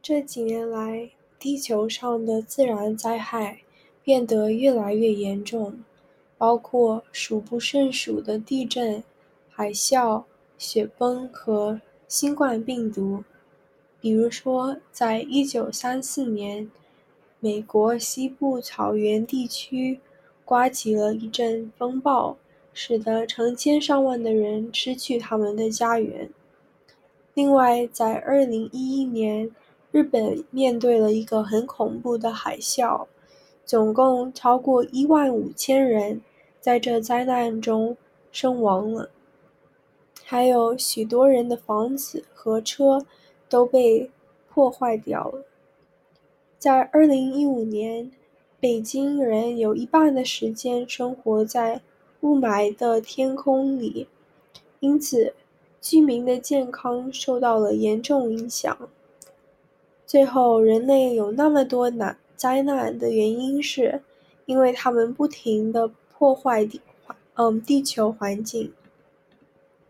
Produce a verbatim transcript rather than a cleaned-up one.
这几年来，地球上的自然灾害变得越来越严重，包括数不胜数的地震、海啸、雪崩和新冠病毒。比如说，在一九三四年，美国西部草原地区刮起了一阵风暴，使得成千上万的人失去他们的家园。另外，在二零一一年，日本面对了一个很恐怖的海啸，总共超过一万五千人在这灾难中身亡了，还有许多人的房子和车都被破坏掉了。在二零一五年，北京人有一半的时间生活在雾霾的天空里，因此居民的健康受到了严重影响。最后，人类有那么多难灾难的原因是，因为他们不停地破坏地嗯地球环境。